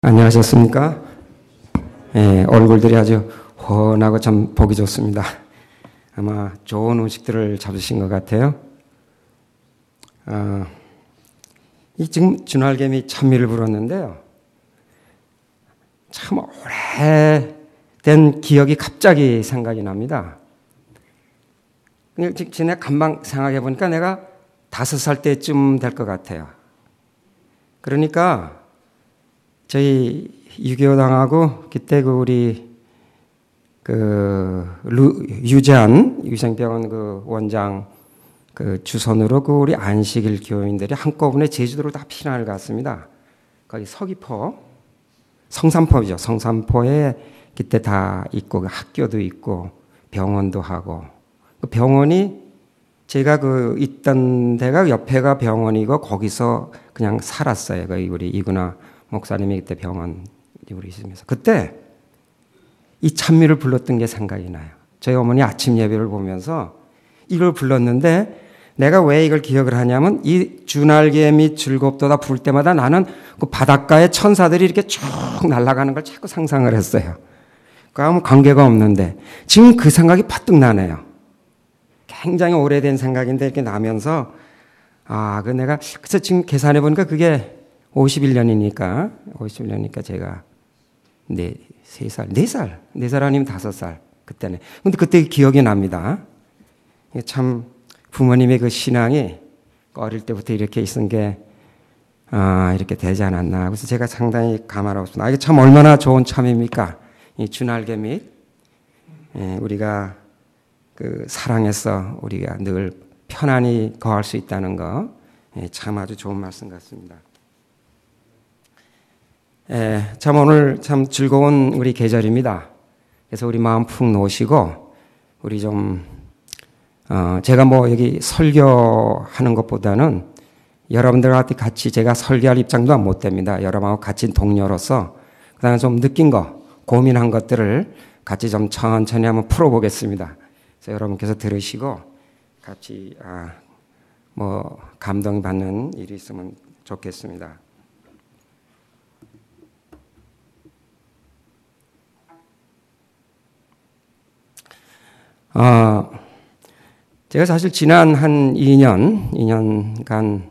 안녕하셨습니까? 얼굴들이 아주 훤하고 참 보기 좋습니다. 아마 좋은 음식들을 잡으신 것 같아요. 이 지금 준활개미 찬미를 불었는데요. 참 오래된 기억이 갑자기 생각이 납니다. 전에 금방 생각해 보니까 내가 5살 때쯤 될 것 같아요. 그러니까 저희 6.25 당하고 그때 우리 유재한 유생병원 원장 주선으로 우리 안식일 교인들이 한꺼번에 제주도로 다 피난을 갔습니다. 거기 서귀포, 성산포죠. 성산포에 그때 다 있고 학교도 있고 병원도 하고 그 병원이 제가 있던 데가 옆에가 병원이고 거기서 그냥 살았어요. 거기 우리 이구나 목사님이 그때 병원 우리 있으면서 그때 이 찬미를 불렀던 게 생각이 나요. 저희 어머니 아침 예배를 보면서 이걸 불렀는데 내가 왜 이걸 기억을 하냐면 이 준알개미 즐겁도다 부를 때마다 나는 그 바닷가에 천사들이 이렇게 쭉 날아가는 걸 자꾸 상상을 했어요. 그 아무 관계가 없는데 지금 그 생각이 퍼뜩 나네요. 굉장히 오래된 생각인데 이렇게 나면서 그래서 지금 계산해 보니까 그게 51년이니까 제가 4살 아니면 5살 그때네. 근데 그때 기억이 납니다. 참 부모님의 그 신앙이 어릴 때부터 이렇게 있은 게 이렇게 되지 않았나. 그래서 제가 상당히 감화롭고 있습니다. 이게 참 얼마나 좋은 참입니까? 이 준알개미 우리가 사랑해서 우리가 늘 편안히 거할 수 있다는 거 참 아주 좋은 말씀 같습니다. 참 오늘 참 즐거운 우리 계절입니다. 그래서 우리 마음 푹 놓으시고 우리 좀 제가 여기 설교하는 것보다는 여러분들과 같이 제가 설교할 입장도 못 됩니다. 여러분하고 같이 동료로서 그다음에 좀 느낀 거, 고민한 것들을 같이 좀 천천히 한번 풀어보겠습니다. 그래서 여러분께서 들으시고 같이 감동 받는 일이 있으면 좋겠습니다. 제가 사실 지난 한 2년간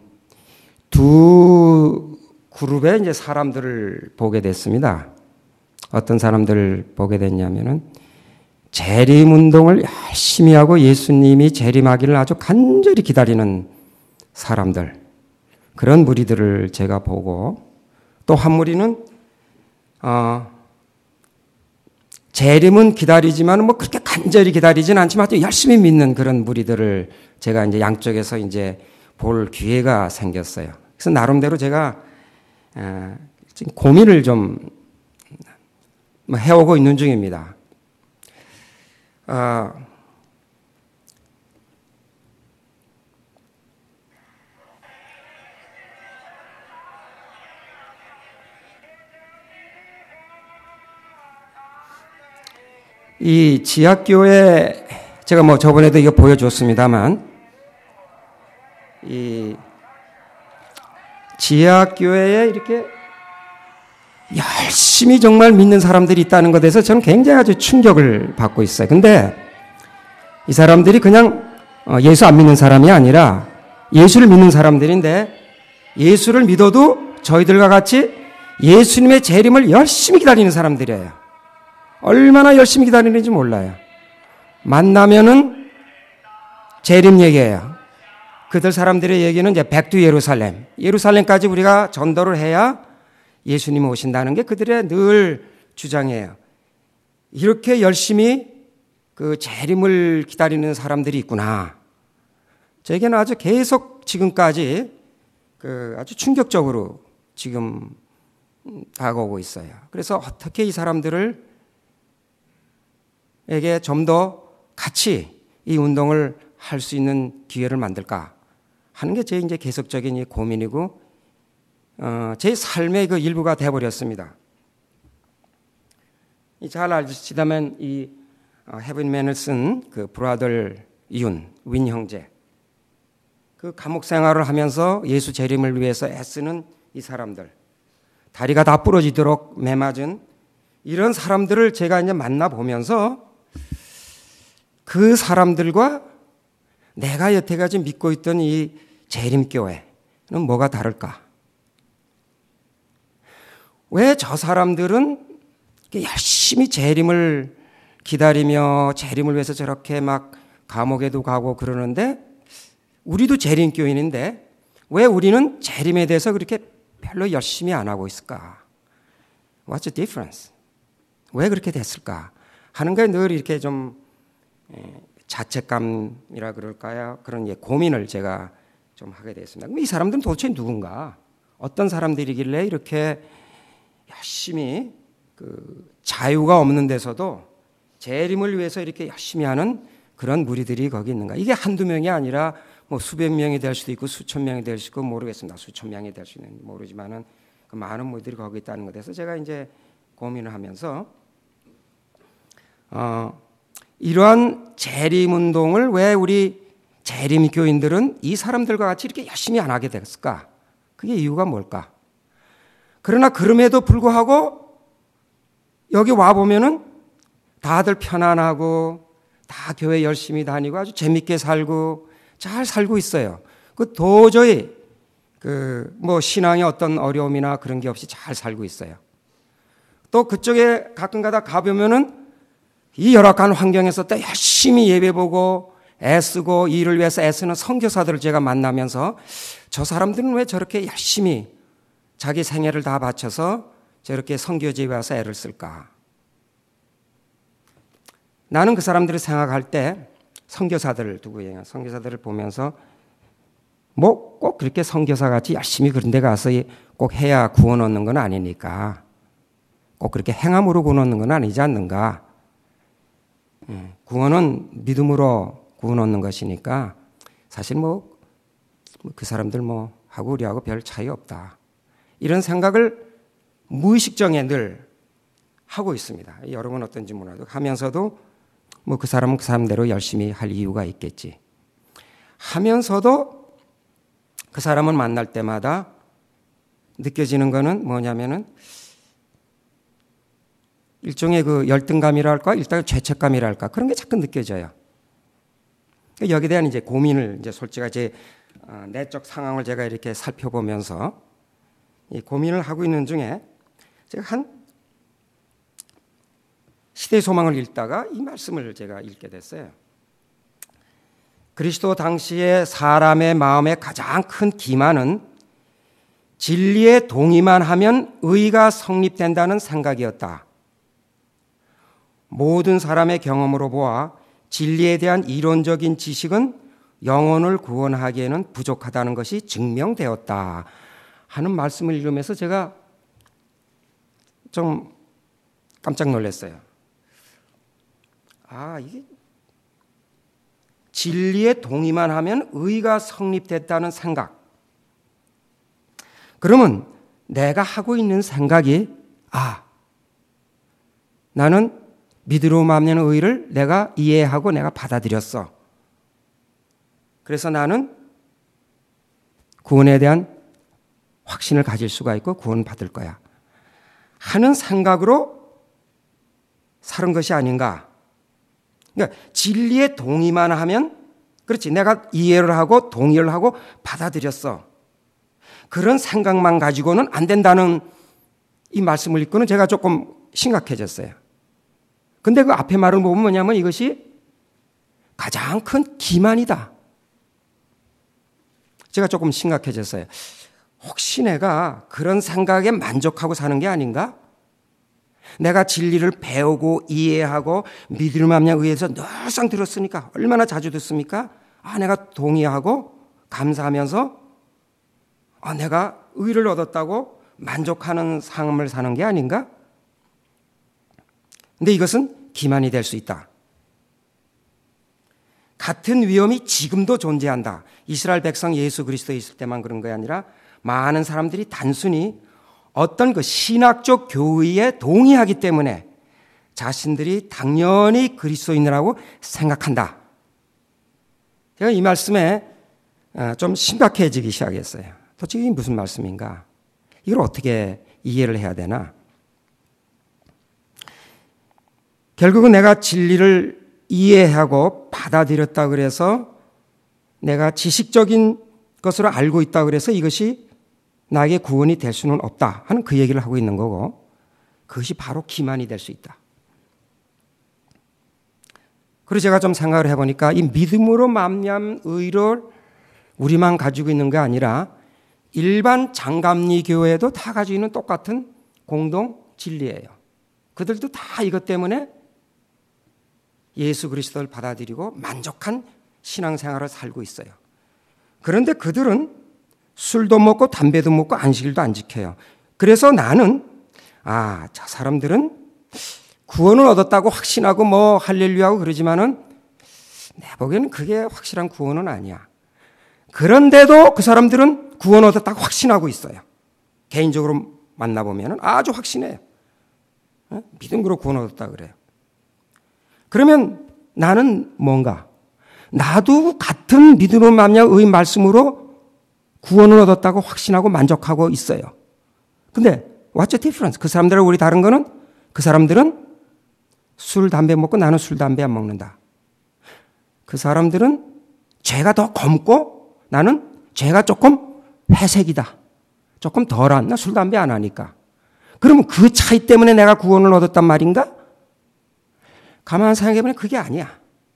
두 그룹의 이제 사람들을 보게 됐습니다. 어떤 사람들을 보게 됐냐면은 재림 운동을 열심히 하고 예수님이 재림하기를 아주 간절히 기다리는 사람들, 그런 무리들을 제가 보고 또 한 무리는 재림은 기다리지만 그렇게 간절히 기다리지는 않지만 아주 열심히 믿는 그런 무리들을 제가 이제 양쪽에서 이제 볼 기회가 생겼어요. 그래서 나름대로 제가 지금 고민을 좀 해오고 있는 중입니다. 이 지하교회 제가 저번에도 이거 보여줬습니다만 이 지하교회에 이렇게 열심히 정말 믿는 사람들이 있다는 것에 대해서 저는 굉장히 아주 충격을 받고 있어요. 근데 이 사람들이 그냥 예수 안 믿는 사람이 아니라 예수를 믿는 사람들인데 예수를 믿어도 저희들과 같이 예수님의 재림을 열심히 기다리는 사람들이에요. 얼마나 열심히 기다리는지 몰라요. 만나면은 재림 얘기예요. 그들 사람들의 얘기는 이제 백두 예루살렘까지 우리가 전도를 해야 예수님이 오신다는 게 그들의 늘 주장이에요. 이렇게 열심히 그 재림을 기다리는 사람들이 있구나. 저에게는 아주 계속 지금까지 아주 충격적으로 지금 다가오고 있어요. 그래서 어떻게 이 사람들을 에게 좀 더 같이 이 운동을 할 수 있는 기회를 만들까 하는 게 제 이제 계속적인 이 고민이고, 제 삶의 그 일부가 되어버렸습니다. 잘 아시다면 이 헤븐맨을 쓴 그 브라더 윈 형제, 그 감옥 생활을 하면서 예수 재림을 위해서 애쓰는 이 사람들, 다리가 다 부러지도록 매맞은 이런 사람들을 제가 이제 만나보면서 그 사람들과 내가 여태까지 믿고 있던 이 재림교회는 뭐가 다를까? 왜 저 사람들은 열심히 재림을 기다리며 재림을 위해서 저렇게 막 감옥에도 가고 그러는데 우리도 재림교인인데 왜 우리는 재림에 대해서 그렇게 별로 열심히 안 하고 있을까? What's the difference? 왜 그렇게 됐을까? 하는 게 늘 이렇게 좀 자책감이라 그럴까요? 그런 고민을 제가 좀 하게 됐습니다. 그럼 이 사람들은 도대체 누군가? 어떤 사람들이길래 이렇게 열심히 자유가 없는 데서도 재림을 위해서 이렇게 열심히 하는 그런 무리들이 거기 있는가? 이게 한두 명이 아니라 뭐 수백 명이 될 수도 있고 수천 명이 될 수도 있고 모르겠습니다. 수천 명이 될 수 있는지 모르지만은 그 많은 무리들이 거기 있다는 것에 대해서 제가 이제 고민을 하면서 이러한 재림 운동을 왜 우리 재림 교인들은 이 사람들과 같이 이렇게 열심히 안 하게 됐을까? 그게 이유가 뭘까? 그러나 그럼에도 불구하고 여기 와 보면은 다들 편안하고 다 교회 열심히 다니고 아주 재밌게 살고 잘 살고 있어요. 그 도저히 뭐 신앙의 어떤 어려움이나 그런 게 없이 잘 살고 있어요. 또 그쪽에 가끔가다 가보면은 이 열악한 환경에서 또 열심히 예배 보고 애쓰고 일을 위해서 애쓰는 선교사들을 제가 만나면서 저 사람들은 왜 저렇게 열심히 자기 생애를 다 바쳐서 저렇게 선교지에 와서 애를 쓸까? 나는 그 사람들을 생각할 때 선교사들을 두고 선교사들을 보면서 뭐 꼭 그렇게 선교사같이 열심히 그런 데 가서 꼭 해야 구원 얻는 건 아니니까 꼭 그렇게 행함으로 구원 얻는 건 아니지 않는가? 구원은 믿음으로 구원 얻는 것이니까 사실 뭐 그 사람들 뭐 하고 우리하고 별 차이 없다. 이런 생각을 무의식적에 늘 하고 있습니다. 여러분 어떤지 몰라도 하면서도 뭐 그 사람은 그 사람대로 열심히 할 이유가 있겠지. 하면서도 그 사람을 만날 때마다 느껴지는 거는 뭐냐면은 일종의 그 열등감이랄까, 일단 죄책감이랄까 그런 게 자꾸 느껴져요. 여기에 대한 이제 고민을 이제 솔직히 제 내적 상황을 제가 이렇게 살펴보면서 이 고민을 하고 있는 중에 제가 한 시대의 소망을 읽다가 이 말씀을 제가 읽게 됐어요. 그리스도 당시에 사람의 마음의 가장 큰 기만은 진리에 동의만 하면 의가 성립된다는 생각이었다. 모든 사람의 경험으로 보아 진리에 대한 이론적인 지식은 영혼을 구원하기에는 부족하다는 것이 증명되었다 하는 말씀을 읽으면서 제가 좀 깜짝 놀랐어요. 이게 진리에 동의만 하면 의가 성립됐다는 생각. 그러면 내가 하고 있는 생각이 나는 믿음으로 만나는 의를 내가 이해하고 내가 받아들였어. 그래서 나는 구원에 대한 확신을 가질 수가 있고 구원받을 거야 하는 생각으로 사는 것이 아닌가. 그러니까 진리에 동의만 하면 그렇지 내가 이해를 하고 동의를 하고 받아들였어. 그런 생각만 가지고는 안 된다는 이 말씀을 읽고는 제가 조금 심각해졌어요. 근데 그 앞에 말을 보면 뭐냐면 이것이 가장 큰 기만이다. 제가 조금 심각해졌어요. 혹시 내가 그런 생각에 만족하고 사는 게 아닌가? 내가 진리를 배우고 이해하고 믿음을 의해서 늘상 들었으니까 얼마나 자주 듣습니까? 내가 동의하고 감사하면서 내가 의를 얻었다고 만족하는 삶을 사는 게 아닌가? 근데 이것은 기만이 될 수 있다. 같은 위험이 지금도 존재한다. 이스라엘 백성 예수 그리스도에 있을 때만 그런 게 아니라 많은 사람들이 단순히 어떤 그 신학적 교의에 동의하기 때문에 자신들이 당연히 그리스도인이라고 생각한다. 제가 이 말씀에 좀 심각해지기 시작했어요. 도대체 이게 무슨 말씀인가? 이걸 어떻게 이해를 해야 되나? 결국은 내가 진리를 이해하고 받아들였다 그래서 내가 지식적인 것으로 알고 있다 그래서 이것이 나에게 구원이 될 수는 없다 하는 그 얘기를 하고 있는 거고, 그것이 바로 기만이 될 수 있다. 그래서 제가 좀 생각을 해보니까 이 믿음으로 말미암은 의를 우리만 가지고 있는 게 아니라 일반 장감리 교회도 다 가지고 있는 똑같은 공동 진리예요. 그들도 다 이것 때문에 예수 그리스도를 받아들이고 만족한 신앙생활을 살고 있어요. 그런데 그들은 술도 먹고 담배도 먹고 안식일도 안 지켜요. 그래서 나는 저 사람들은 구원을 얻었다고 확신하고 뭐 할렐루야하고 그러지만은 내 보기에는 그게 확실한 구원은 아니야. 그런데도 그 사람들은 구원 얻었다고 확신하고 있어요. 개인적으로 만나보면 아주 확신해요. 믿음으로 구원 얻었다 그래요. 그러면 나는 뭔가? 나도 같은 믿음으로 말미암아 의 말씀으로 구원을 얻었다고 확신하고 만족하고 있어요. 근데 what's the difference? 그 사람들하고 우리 다른 거는 그 사람들은 술, 담배 먹고 나는 술, 담배 안 먹는다. 그 사람들은 죄가 더 검고 나는 죄가 조금 회색이다. 조금 덜한, 나 술, 담배 안 하니까. 그러면 그 차이 때문에 내가 구원을 얻었단 말인가? 가만 생각해보면 그게 아니야.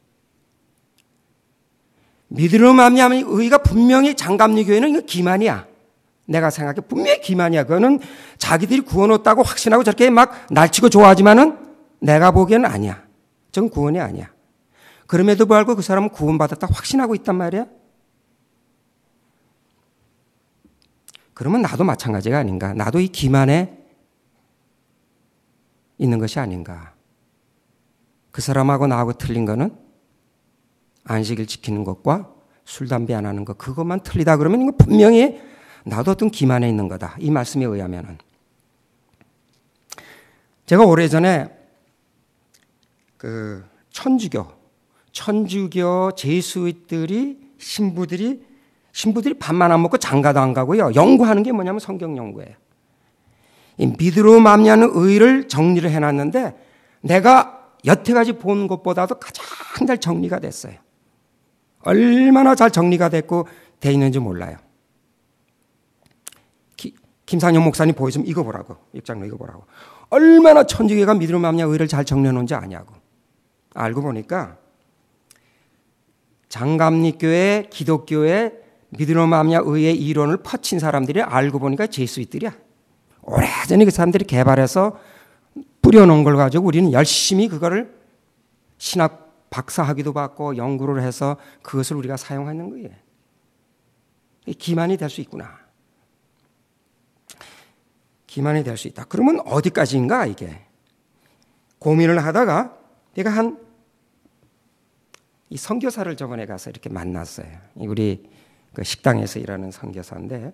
믿음으로 말미암은 의가 분명히 장감리 교회는 이거 기만이야. 내가 생각해 분명히 기만이야. 그거는 자기들이 구원 얻었다고 확신하고 저렇게 막 날치고 좋아하지만은 내가 보기에는 아니야. 저건 구원이 아니야. 그럼에도 불구하고 그 사람은 구원받았다 확신하고 있단 말이야. 그러면 나도 마찬가지가 아닌가. 나도 이 기만에 있는 것이 아닌가. 그 사람하고 나하고 틀린 거는 안식일 지키는 것과 술, 담배 안 하는 것, 그것만 틀리다 그러면 이거 분명히 나도 어떤 기만에 있는 거다. 이 말씀에 의하면은. 제가 오래전에 그 천주교 제수들이 신부들이 밥만 안 먹고 장가도 안 가고요. 연구하는 게 뭐냐면 성경 연구예요. 이 믿음으로 말미암는 의를 정리를 해놨는데 내가 여태까지 본 것보다도 가장 잘 정리가 됐어요. 얼마나 잘 정리가 됐고 돼 있는지 몰라요. 김상영 목사님 보여주면 이거 보라고. 입장로 이거 보라고. 얼마나 천주교가 믿음으로 말미암는 의를 잘 정리해놓은지 아냐고. 알고 보니까 장감리교회, 기독교회 믿음으로 말미암는 의의 이론을 퍼친 사람들이 알고 보니까 제수들이야. 오래전에 그 사람들이 개발해서 뿌려놓은 걸 가지고 우리는 열심히 그거를 신학 박사학위도 받고 연구를 해서 그것을 우리가 사용하는 거예요. 기만이 될 수 있구나. 기만이 될 수 있다. 그러면 어디까지인가 이게. 고민을 하다가 내가 이 선교사를 저번에 가서 이렇게 만났어요. 우리 그 식당에서 일하는 선교사인데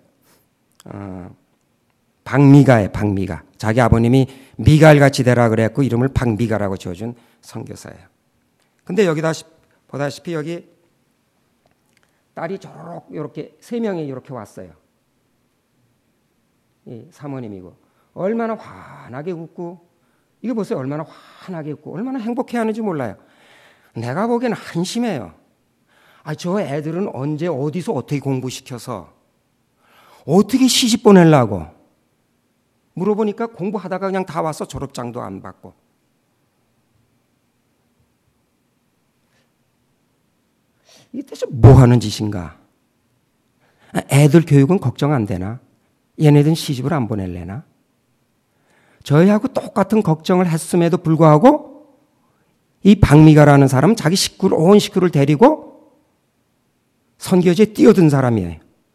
박미가. 자기 아버님이 미가엘 같이 되라 그랬고 이름을 박미가라고 지어준 선교사예요. 근데 여기다 보다시피 여기 딸이 저렇게 이렇게 3명이 이렇게 왔어요. 이 사모님이고 얼마나 환하게 웃고 이거 보세요. 얼마나 환하게 웃고 얼마나 행복해하는지 몰라요. 내가 보기에는 한심해요. 저 애들은 언제 어디서 어떻게 공부시켜서 어떻게 시집 보내려고 물어보니까 공부하다가 그냥 다 와서 졸업장도 안 받고. 이게 대체 뭐 하는 짓인가? 애들 교육은 걱정 안 되나? 얘네들은 시집을 안 보낼래나? 저희하고 똑같은 걱정을 했음에도 불구하고 이 박미가라는 사람은 자기 온 식구를 데리고 선교지에 뛰어든 사람이에요.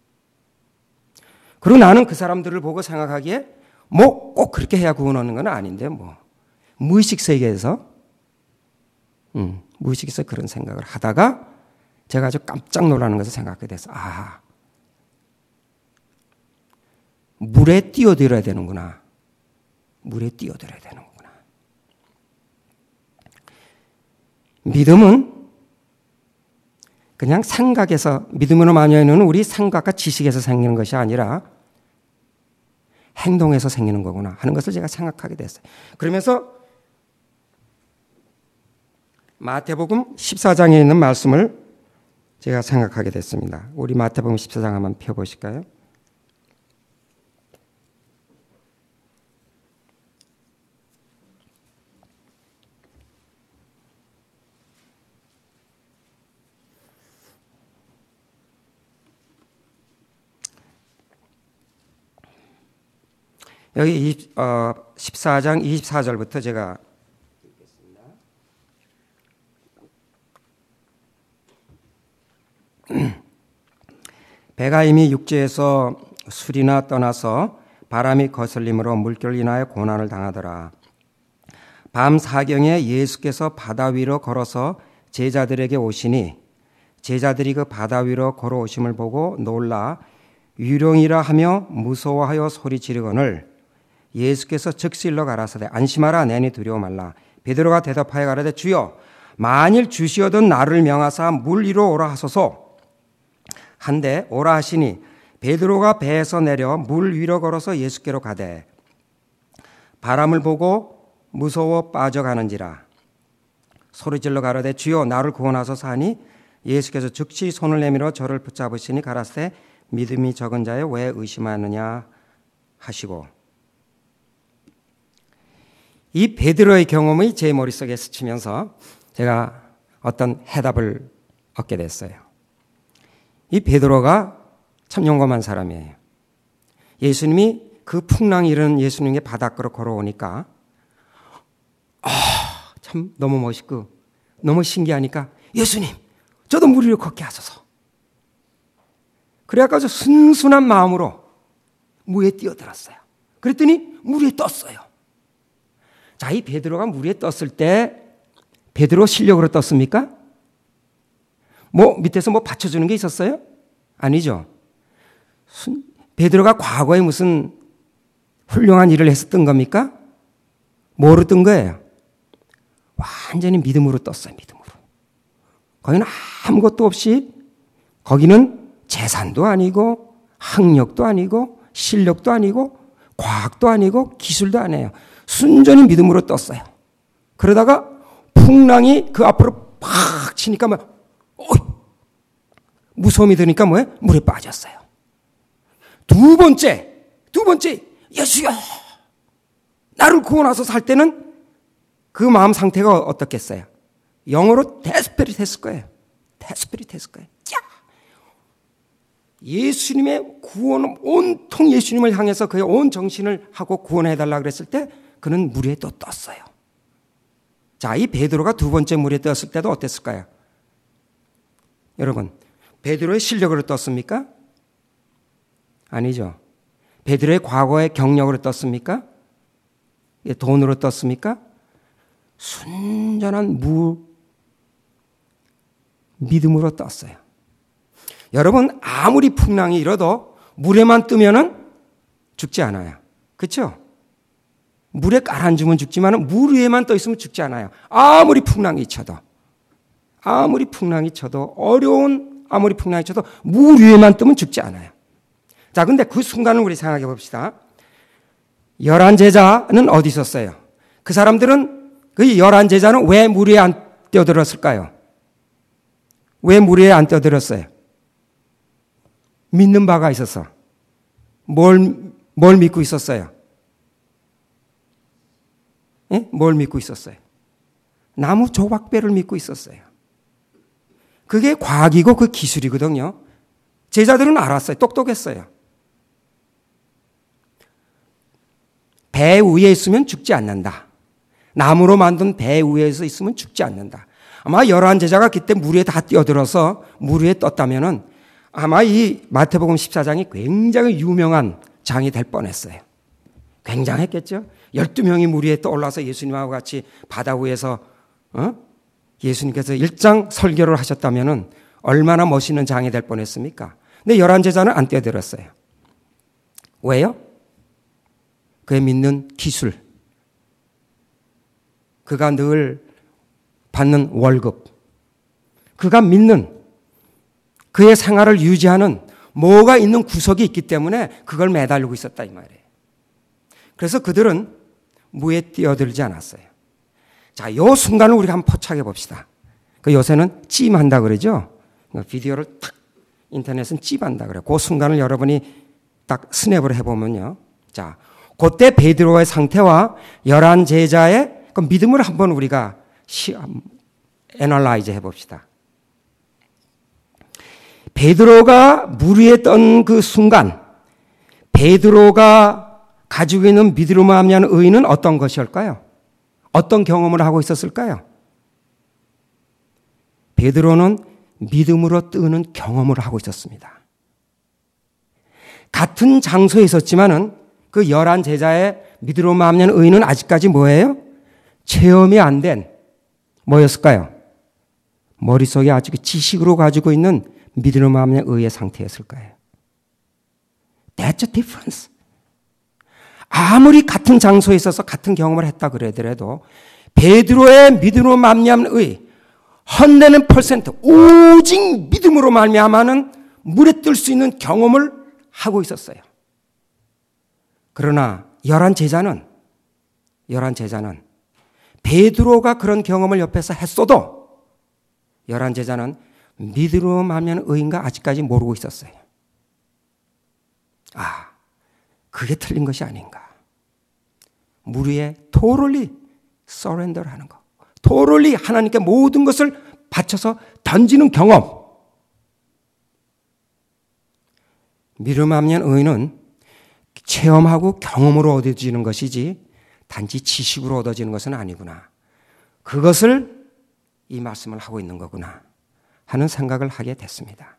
그리고 나는 그 사람들을 보고 생각하기에 뭐 꼭 그렇게 해야 구원 얻는 건 아닌데 무의식 세계에서 무의식에서 그런 생각을 하다가 제가 아주 깜짝 놀라는 것을 생각하게 돼서 물에 뛰어들어야 되는구나. 물에 뛰어들어야 되는구나. 믿음은 그냥 생각에서 믿음으로 말미암는 우리 생각과 지식에서 생기는 것이 아니라 행동에서 생기는 거구나 하는 것을 제가 생각하게 됐어요. 그러면서 마태복음 14장에 있는 말씀을 제가 생각하게 됐습니다. 우리 마태복음 14장 한번 펴보실까요? 여기 14장 24절부터 제가 읽겠습니다. 배가 이미 육지에서 술이나 떠나서 바람이 거슬림으로 물결 인하여 고난을 당하더라. 밤 사경에 예수께서 바다 위로 걸어서 제자들에게 오시니 제자들이 그 바다 위로 걸어오심을 보고 놀라 유령이라 하며 무서워하여 소리 지르거늘 예수께서 즉시 일러 가라사대 안심하라 내니 두려워 말라. 베드로가 대답하여 가라되 주여 만일 주시어던 나를 명하사 물 위로 오라 하소서 한데 오라 하시니 베드로가 배에서 내려 물 위로 걸어서 예수께로 가되 바람을 보고 무서워 빠져가는지라 소리질러 가라되 주여 나를 구원하소서 하니 예수께서 즉시 손을 내밀어 저를 붙잡으시니 가라사대 믿음이 적은 자여 왜 의심하느냐 하시고 이 베드로의 경험이 제 머릿속에 스치면서 제가 어떤 해답을 얻게 됐어요. 이 베드로가 참 용감한 사람이에요. 예수님이 그 풍랑이 일은 예수님의 바닷가로 걸어오니까 참 너무 멋있고 너무 신기하니까 예수님 저도 물 위로 걷게 하소서. 그래가지고 순순한 마음으로 물에 뛰어들었어요. 그랬더니 물 위에 떴어요. 자, 이 베드로가 물 위에 떴을 때 베드로 실력으로 떴습니까? 밑에서 받쳐주는 게 있었어요? 아니죠. 베드로가 과거에 무슨 훌륭한 일을 해서 뜬 겁니까? 뭐로 뜬 거예요? 완전히 믿음으로 떴어요. 믿음으로. 거기는 아무것도 없이 거기는 재산도 아니고 학력도 아니고 실력도 아니고 과학도 아니고 기술도 아니에요. 순전히 믿음으로 떴어요. 그러다가 풍랑이 그 앞으로 팍 치니까 무서움이 드니까 물에 빠졌어요. 두 번째 예수여 나를 구원하소서 할 때는 그 마음 상태가 어떻겠어요? 영어로 데스페릿 했을 거예요. 예수님의 구원, 온통 예수님을 향해서 그의 온 정신을 하고 구원해달라 그랬을 때 그는 물에 또 떴어요. 자, 이 베드로가 두 번째 물에 떴을 때도 어땠을까요? 여러분, 베드로의 실력으로 떴습니까? 아니죠. 베드로의 과거의 경력으로 떴습니까? 돈으로 떴습니까? 순전한 믿음으로 떴어요. 여러분, 아무리 풍랑이 일어도 물에만 뜨면은 죽지 않아요. 그렇죠? 물에 가라앉으면 죽지만 물 위에만 떠 있으면 죽지 않아요. 아무리 풍랑이 쳐도 어려운 아무리 풍랑이 쳐도 물 위에만 뜨면 죽지 않아요. 자, 근데 그 순간을 우리 생각해 봅시다. 11제자는 어디 있었어요? 그 사람들은 그 11제자는 왜 물 위에 안 뛰어들었을까요? 왜 물 위에 안 뛰어들었어요? 믿는 바가 있어서. 뭘 믿고 있었어요? 예? 뭘 믿고 있었어요? 나무 조각배를 믿고 있었어요. 그게 과학이고 그 기술이거든요. 제자들은 알았어요. 똑똑했어요. 배 위에 있으면 죽지 않는다. 나무로 만든 배 위에서 있으면 죽지 않는다. 아마 11제자가 그때 물 위에 다 뛰어들어서 물 위에 떴다면은 아마 이 마태복음 14장이 굉장히 유명한 장이 될 뻔했어요. 굉장했겠죠? 12명이 물 위에 떠올라서 예수님하고 같이 바다 위에서 예수님께서 일장 설교를 하셨다면은 얼마나 멋있는 장이 될 뻔했습니까? 근데 11제자는 안 뛰어들었어요. 왜요? 그의 믿는 기술, 그가 늘 받는 월급, 그가 믿는 그의 생활을 유지하는 뭐가 있는 구석이 있기 때문에 그걸 매달리고 있었다 이 말이에요. 그래서 그들은 무에 뛰어들지 않았어요. 자, 요 순간을 우리가 한번 포착해 봅시다. 그 요새는 찜한다 그러죠? 비디오를 탁, 인터넷은 찜한다 그래요. 그 순간을 여러분이 딱 스냅을 해보면요. 자, 그때 베드로의 상태와 11 제자의 그 믿음을 한번 우리가 애널라이즈 해봅시다. 베드로가 물 위에 떤 그 순간, 베드로가 가지고 있는 믿음으로 말미암는 의는 어떤 것일까요? 어떤 경험을 하고 있었을까요? 베드로는 믿음으로 뜨는 경험을 하고 있었습니다. 같은 장소에 있었지만은 그 11 제자의 믿음으로 말미암는 의는 아직까지 뭐예요? 체험이 안 된 뭐였을까요? 머릿속에 아직 지식으로 가지고 있는 믿음으로 말미암는 의의 상태였을 거예요. That's a difference. 아무리 같은 장소에 있어서 같은 경험을 했다 그러더라도 베드로의 믿음으로 말미암는 의 헌내는 퍼센트 오직 믿음으로 말미암아는 물에 뜰 수 있는 경험을 하고 있었어요. 그러나 11 제자는 베드로가 그런 경험을 옆에서 했어도 11 제자는 믿음으로 말미암는 의인가 아직까지 모르고 있었어요. 아, 그게 틀린 것이 아닌가. 물 위에 totally surrender 하는 것. totally 하나님께 모든 것을 바쳐서 던지는 경험. 믿음 없는 의는 체험하고 경험으로 얻어지는 것이지 단지 지식으로 얻어지는 것은 아니구나. 그것을 이 말씀을 하고 있는 거구나 하는 생각을 하게 됐습니다.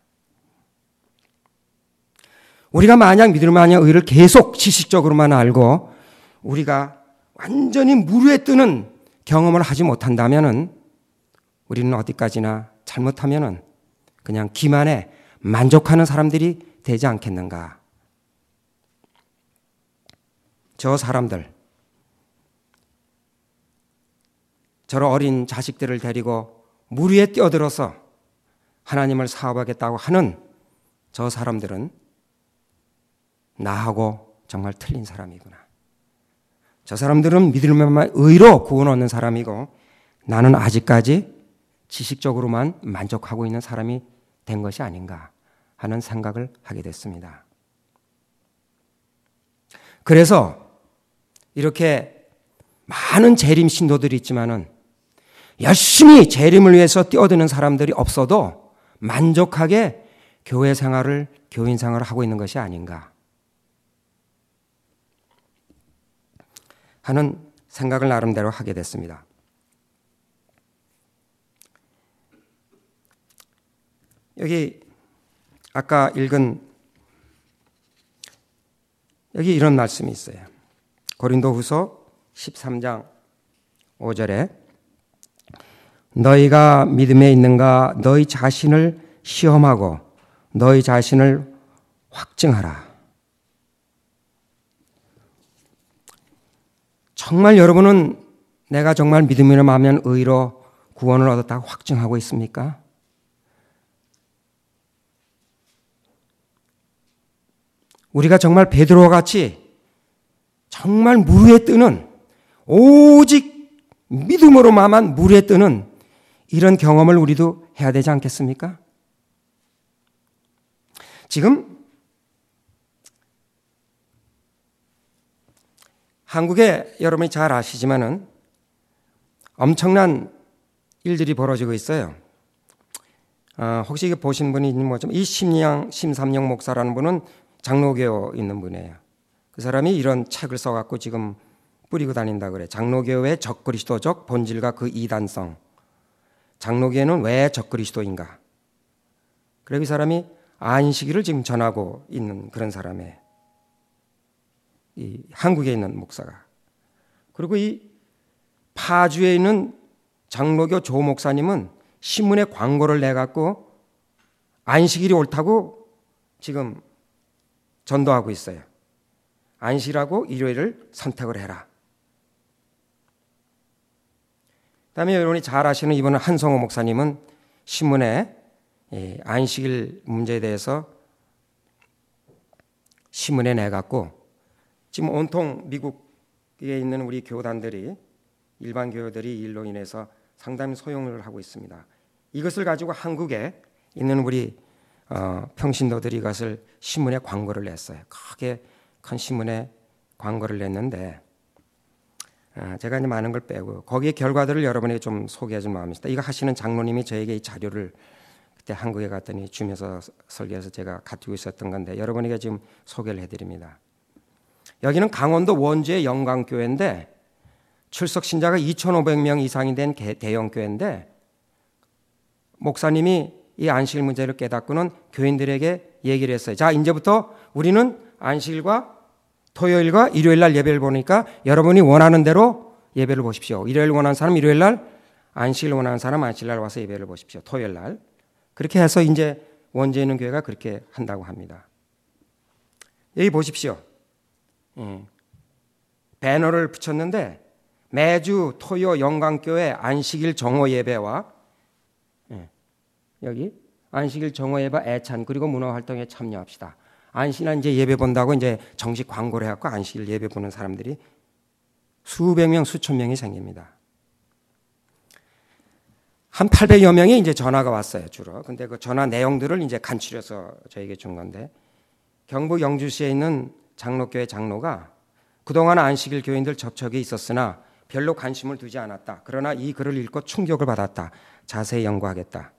우리가 만약 믿음 없는 의를 계속 지식적으로만 알고 우리가 완전히 물 위에 뜨는 경험을 하지 못한다면은 우리는 어디까지나 잘못하면은 그냥 기만에 만족하는 사람들이 되지 않겠는가. 저 사람들, 저런 어린 자식들을 데리고 물 위에 뛰어들어서 하나님을 사업하겠다고 하는 저 사람들은 나하고 정말 틀린 사람이구나. 저 사람들은 믿음의 의로 구원 얻는 사람이고 나는 아직까지 지식적으로만 만족하고 있는 사람이 된 것이 아닌가 하는 생각을 하게 됐습니다. 그래서 이렇게 많은 재림 신도들이 있지만은 열심히 재림을 위해서 뛰어드는 사람들이 없어도 만족하게 교회 생활을, 교인 생활을 하고 있는 것이 아닌가 하는 생각을 나름대로 하게 됐습니다. 여기 아까 읽은 여기 이런 말씀이 있어요. 고린도후서 13장 5절에 너희가 믿음에 있는가 너희 자신을 시험하고 너희 자신을 확증하라. 정말 여러분은 내가 정말 믿음으로 말미암는 의로 구원을 얻었다고 확증하고 있습니까? 우리가 정말 베드로와 같이 정말 물 위에 뜨는 오직 믿음으로만 물 위에 뜨는 이런 경험을 우리도 해야 되지 않겠습니까? 지금 한국에 여러분이 잘 아시지만은 엄청난 일들이 벌어지고 있어요. 혹시 보신 분이 있는 뭐죠? 이 심삼영 목사라는 분은 장로교 있는 분이에요. 그 사람이 이런 책을 써갖고 지금 뿌리고 다닌다 그래. 장로교의 적그리스도적 본질과 그 이단성. 장로교는 왜 적그리스도인가? 그리고 이 사람이 안식일을 지금 전하고 있는 그런 사람이에요. 이 한국에 있는 목사가. 그리고 이 파주에 있는 장로교 조 목사님은 신문에 광고를 내갖고 안식일이 옳다고 지금 전도하고 있어요. 안식일하고 일요일을 선택을 해라. 그다음에 여러분이 잘 아시는 이번에 한성호 목사님은 신문에 안식일 문제에 대해서 신문에 내갖고 지금 온통 미국 거기에 있는 우리 교단들이 일반 교회들이 이 일로 인해서 상당히 소용을 하고 있습니다. 이것을 가지고 한국에 있는 우리 평신도들이 이것을 신문에 광고를 냈어요. 크게 큰 신문에 광고를 냈는데 제가 이제 많은 걸 빼고 거기에 결과들을 여러분에게 좀 소개해 줄 마음입니다. 이거 하시는 장로님이 저에게 이 자료를 그때 한국에 갔더니 주면서 설계해서 제가 가지고 있었던 건데 여러분에게 지금 소개를 해드립니다. 여기는 강원도 원주의 영광교회인데 출석 신자가 2,500명 이상이 된 대형 교회인데 목사님이 이 안식일 문제를 깨닫고는 교인들에게 얘기를 했어요. 자, 이제부터 우리는 안식일과 토요일과 일요일 날 예배를 보니까 여러분이 원하는 대로 예배를 보십시오. 일요일 원하는 사람 일요일 날, 안식일 원하는 사람 안식일 날 와서 예배를 보십시오. 토요일 날. 그렇게 해서 이제 원주에 있는 교회가 그렇게 한다고 합니다. 여기 보십시오. 배너를 붙였는데 매주 토요 영광교회 안식일 정오 예배와 여기 안식일 정오 예배 애찬 그리고 문화 활동에 참여합시다. 안식일 이제 예배 본다고 이제 정식 광고를 해갖고 안식일 예배 보는 사람들이 수백 명, 수천 명이 생깁니다. 한 800여 명이 이제 전화가 왔어요, 주로. 근데 그 전화 내용들을 이제 간추려서 저에게 준 건데 경북 영주시에 있는 장로교회 장로가 그동안 안식일 교인들 접촉이 있었으나 별로 관심을 두지 않았다. 그러나 이 글을 읽고 충격을 받았다. 자세히 연구하겠다.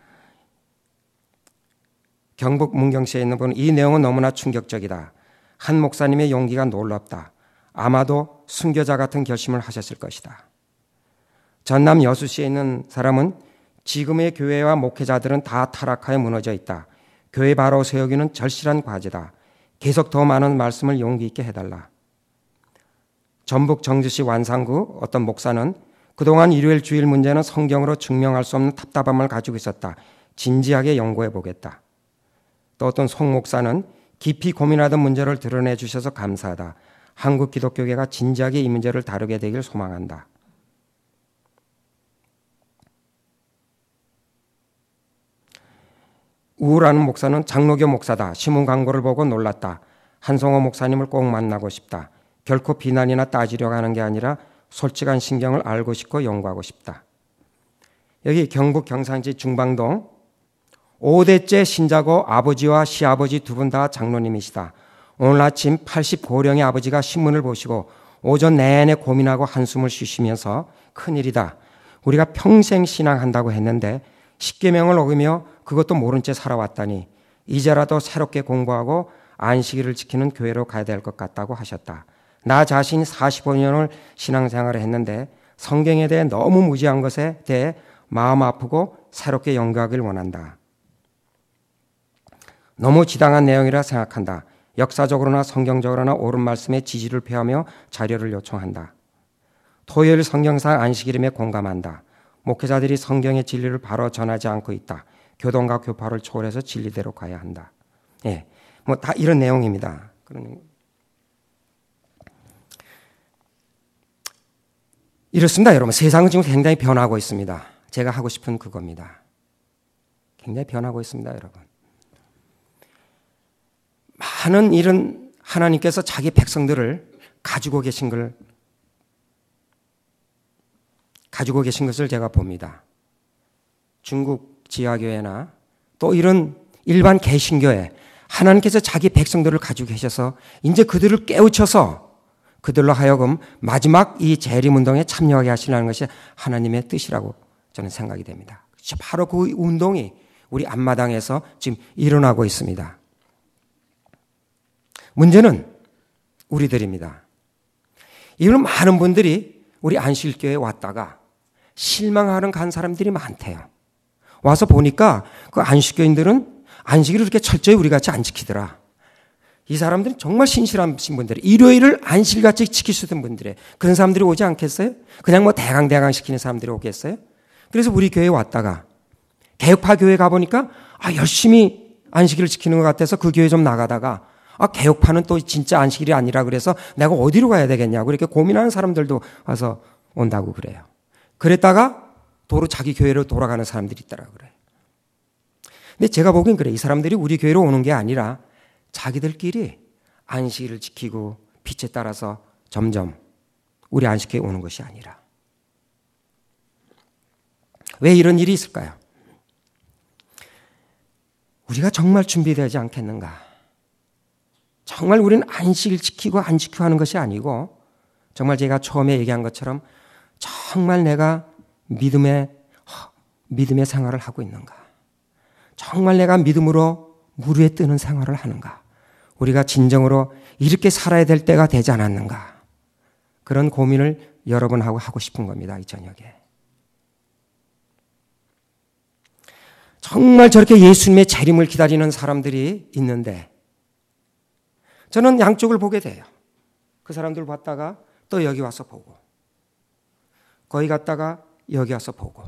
경북 문경시에 있는 분은 이 내용은 너무나 충격적이다. 한 목사님의 용기가 놀랍다. 아마도 순교자 같은 결심을 하셨을 것이다. 전남 여수시에 있는 사람은 지금의 교회와 목회자들은 다 타락하여 무너져 있다. 교회 바로 세우기는 절실한 과제다. 계속 더 많은 말씀을 용기 있게 해달라. 전북 정주시 완산구 어떤 목사는 그동안 일요일 주일 문제는 성경으로 증명할 수 없는 답답함을 가지고 있었다. 진지하게 연구해 보겠다. 또 어떤 송 목사는 깊이 고민하던 문제를 드러내 주셔서 감사하다. 한국 기독교계가 진지하게 이 문제를 다루게 되길 소망한다. 우라는 목사는 장로교 목사다. 신문 광고를 보고 놀랐다. 한성호 목사님을 꼭 만나고 싶다. 결코 비난이나 따지려고 하는 게 아니라 솔직한 신경을 알고 싶고 연구하고 싶다. 여기 경북 경산시 중방동 5대째 신자고 아버지와 시아버지 두 분 다 장로님이시다. 오늘 아침 80고령의 아버지가 신문을 보시고 오전 내내 고민하고 한숨을 쉬시면서 큰일이다. 우리가 평생 신앙한다고 했는데 10계명을 어기며 그것도 모른 채 살아왔다니 이제라도 새롭게 공부하고 안식일을 지키는 교회로 가야 될 것 같다고 하셨다. 나 자신이 45년을 신앙생활을 했는데 성경에 대해 너무 무지한 것에 대해 마음 아프고 새롭게 연구하길 원한다. 너무 지당한 내용이라 생각한다. 역사적으로나 성경적으로나 옳은 말씀에 지지를 표하며 자료를 요청한다. 토요일 성경상 안식일임에 공감한다. 목회자들이 성경의 진리를 바로 전하지 않고 있다. 교동과 교파를 초월해서 진리대로 가야 한다. 예, 뭐 다 이런 내용입니다. 이렇습니다, 여러분. 세상은 지금 굉장히 변하고 있습니다. 제가 하고 싶은 그겁니다. 굉장히 변하고 있습니다, 여러분. 많은 일은 하나님께서 자기 백성들을 가지고 계신 것을 제가 봅니다. 중국 지하교회나 또 이런 일반 개신교회, 하나님께서 자기 백성들을 가지고 계셔서 이제 그들을 깨우쳐서 그들로 하여금 마지막 이 재림운동에 참여하게 하시려는 것이 하나님의 뜻이라고 저는 생각이 됩니다. 바로 그 운동이 우리 앞마당에서 지금 일어나고 있습니다. 문제는 우리들입니다. 이런 많은 분들이 우리 안식일교회에 왔다가 실망하는 간 사람들이 많대요. 와서 보니까 그 안식교인들은 안식일을 그렇게 철저히 우리같이 안 지키더라. 이 사람들은 정말 신실하신 분들이 일요일을 안식일같이 지킬 수 있는 분들이에요. 그런 사람들이 오지 않겠어요? 그냥 뭐 대강 시키는 사람들이 오겠어요? 그래서 우리 교회에 왔다가 개혁파 교회 가보니까 열심히 안식일을 지키는 것 같아서 그 교회 좀 나가다가 개혁파는 또 진짜 안식일이 아니라 그래서 내가 어디로 가야 되겠냐고 이렇게 고민하는 사람들도 와서 온다고 그래요. 그랬다가 도로 자기 교회로 돌아가는 사람들이 있더라고 그래요. 근데 제가 보기엔 그래. 이 사람들이 우리 교회로 오는 게 아니라 자기들끼리 안식일을 지키고 빛에 따라서 점점 우리 안식교에 오는 것이 아니라. 왜 이런 일이 있을까요? 우리가 정말 준비되지 않겠는가? 정말 우리는 안식을 지키고 안 지키고 하는 것이 아니고 정말 제가 처음에 얘기한 것처럼 정말 내가 믿음의 생활을 하고 있는가? 정말 내가 믿음으로 물 위에 뜨는 생활을 하는가? 우리가 진정으로 이렇게 살아야 될 때가 되지 않았는가? 그런 고민을 여러분하고 하고 싶은 겁니다. 이 저녁에. 정말 저렇게 예수님의 재림을 기다리는 사람들이 있는데 저는 양쪽을 보게 돼요. 그 사람들 봤다가 또 여기 와서 보고 거기 갔다가 여기 와서 보고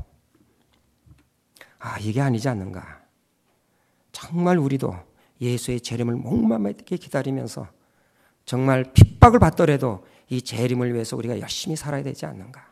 이게 아니지 않는가. 정말 우리도 예수의 재림을 목마르게 기다리면서 정말 핍박을 받더라도 이 재림을 위해서 우리가 열심히 살아야 되지 않는가.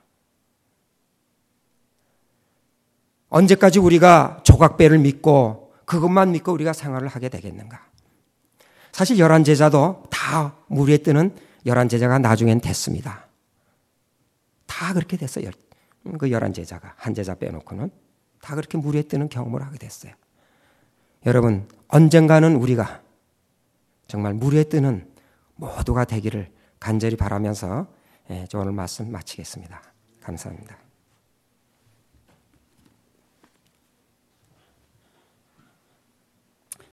언제까지 우리가 조각배를 믿고 그것만 믿고 우리가 생활을 하게 되겠는가. 사실 11제자도 다 물 위에 뜨는 11제자가 나중엔 됐습니다. 다 그렇게 됐어요. 그 11제자가 한 제자 빼놓고는 다 그렇게 물 위에 뜨는 경험을 하게 됐어요. 여러분 언젠가는 우리가 정말 물 위에 뜨는 모두가 되기를 간절히 바라면서 오늘 말씀 마치겠습니다. 감사합니다.